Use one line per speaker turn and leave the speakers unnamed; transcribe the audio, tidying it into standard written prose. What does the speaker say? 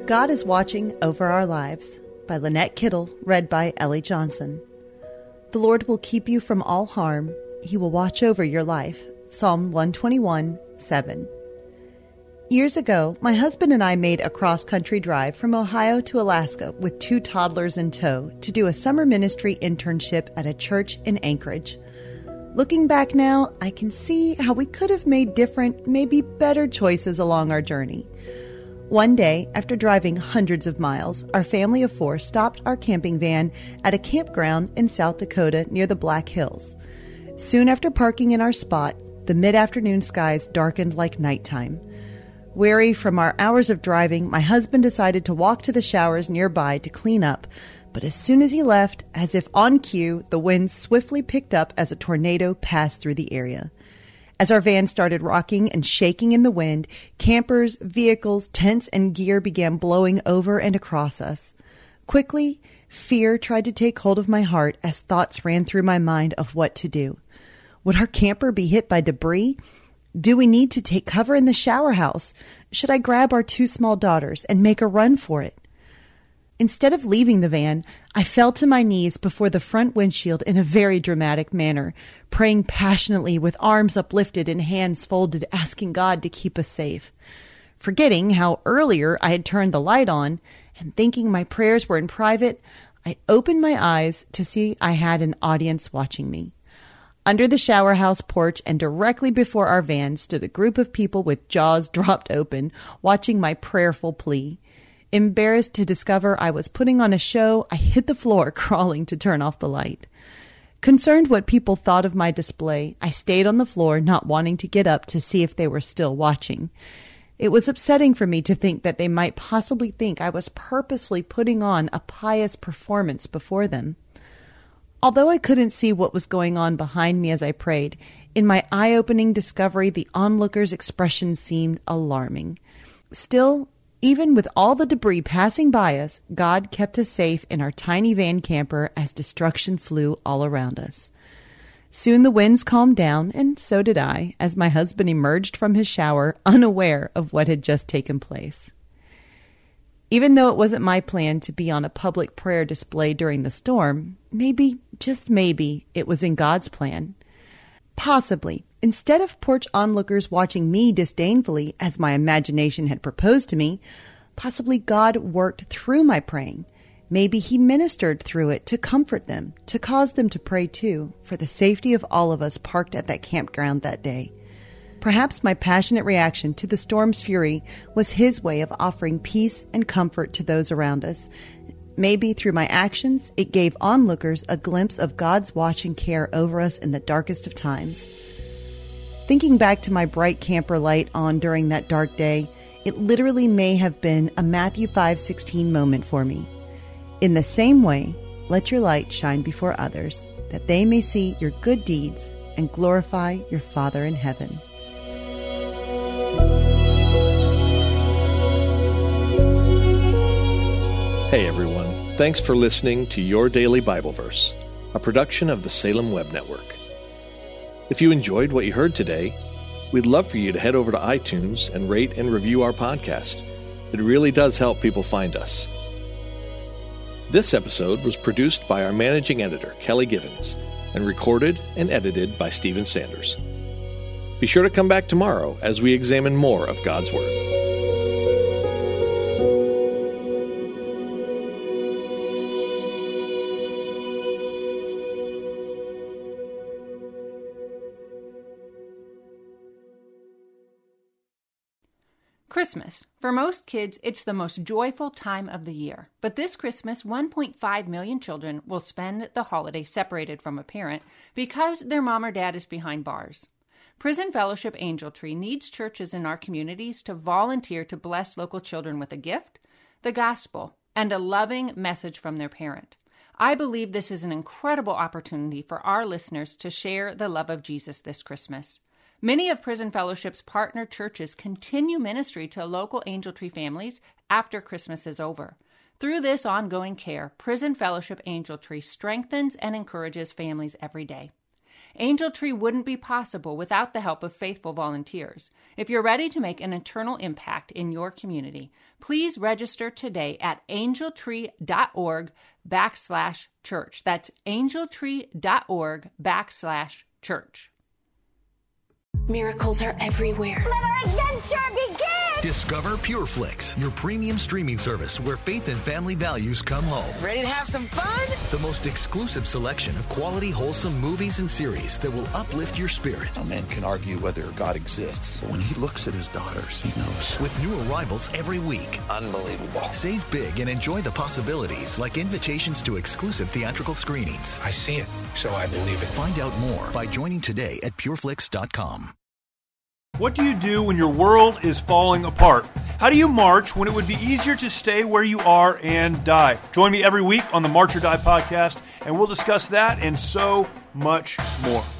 God is Watching Over Our Lives by Lynette Kittle, read by Ellie Johnson. The Lord will keep you from all harm. He will watch over your life. Psalm 121:7. Years ago, my husband and I made a cross-country drive from Ohio to Alaska with 2 toddlers in tow to do a summer ministry internship at a church in Anchorage. Looking back now, I can see how we could have made different, maybe better choices along our journey. One day, after driving hundreds of miles, our family of 4 stopped our camping van at a campground in South Dakota near the Black Hills. Soon after parking in our spot, the mid-afternoon skies darkened like nighttime. Weary from our hours of driving, my husband decided to walk to the showers nearby to clean up, but as soon as he left, as if on cue, the wind swiftly picked up as a tornado passed through the area. As our van started rocking and shaking in the wind, campers, vehicles, tents, and gear began blowing over and across us. Quickly, fear tried to take hold of my heart as thoughts ran through my mind of what to do. Would our camper be hit by debris? Do we need to take cover in the shower house? Should I grab our 2 small daughters and make a run for it? Instead of leaving the van, I fell to my knees before the front windshield in a very dramatic manner, praying passionately with arms uplifted and hands folded, asking God to keep us safe. Forgetting how earlier I had turned the light on and thinking my prayers were in private, I opened my eyes to see I had an audience watching me. Under the shower house porch and directly before our van stood a group of people with jaws dropped open, watching my prayerful plea. Embarrassed to discover I was putting on a show, I hit the floor crawling to turn off the light. Concerned what people thought of my display, I stayed on the floor, not wanting to get up to see if they were still watching. It was upsetting for me to think that they might possibly think I was purposely putting on a pious performance before them. Although I couldn't see what was going on behind me as I prayed, in my eye-opening discovery, the onlookers' expression seemed alarming. Still, even with all the debris passing by us, God kept us safe in our tiny van camper as destruction flew all around us. Soon the winds calmed down, and so did I, as my husband emerged from his shower, unaware of what had just taken place. Even though it wasn't my plan to be on a public prayer display during the storm, maybe, just maybe, it was in God's plan. Possibly, instead of porch onlookers watching me disdainfully as my imagination had proposed to me, possibly God worked through my praying. Maybe he ministered through it to comfort them, to cause them to pray too, for the safety of all of us parked at that campground that day. Perhaps my passionate reaction to the storm's fury was his way of offering peace and comfort to those around us. Maybe through my actions, it gave onlookers a glimpse of God's watch and care over us in the darkest of times. Thinking back to my bright camper light on during that dark day, it literally may have been a Matthew 5:16 moment for me. In the same way, let your light shine before others, that they may see your good deeds and glorify your Father in heaven.
Hey everyone, thanks for listening to Your Daily Bible Verse, a production of the Salem Web Network. If you enjoyed what you heard today, we'd love for you to head over to iTunes and rate and review our podcast. It really does help people find us. This episode was produced by our managing editor, Kelly Givens, and recorded and edited by Stephen Sanders. Be sure to come back tomorrow as we examine more of God's Word.
Christmas. For most kids, it's the most joyful time of the year. But this Christmas, 1.5 million children will spend the holiday separated from a parent because their mom or dad is behind bars. Prison Fellowship Angel Tree needs churches in our communities to volunteer to bless local children with a gift, the gospel, and a loving message from their parent. I believe this is an incredible opportunity for our listeners to share the love of Jesus this Christmas. Many of Prison Fellowship's partner churches continue ministry to local Angel Tree families after Christmas is over. Through this ongoing care, Prison Fellowship Angel Tree strengthens and encourages families every day. Angel Tree wouldn't be possible without the help of faithful volunteers. If you're ready to make an eternal impact in your community, please register today at angeltree.org/church. That's angeltree.org/church.
Miracles are everywhere.
Let our adventure begin!
Discover PureFlix, your premium streaming service where faith and family values come home.
Ready to have some fun?
The most exclusive selection of quality, wholesome movies and series that will uplift your spirit.
A man can argue whether God exists, but when he looks at his daughters, he knows.
With new arrivals every week.
Unbelievable.
Save big and enjoy the possibilities, like invitations to exclusive theatrical screenings.
I see it, so I believe it.
Find out more by joining today at pureflix.com.
What do you do when your world is falling apart? How do you march when it would be easier to stay where you are and die? Join me every week on the March or Die podcast, and we'll discuss that and so much more.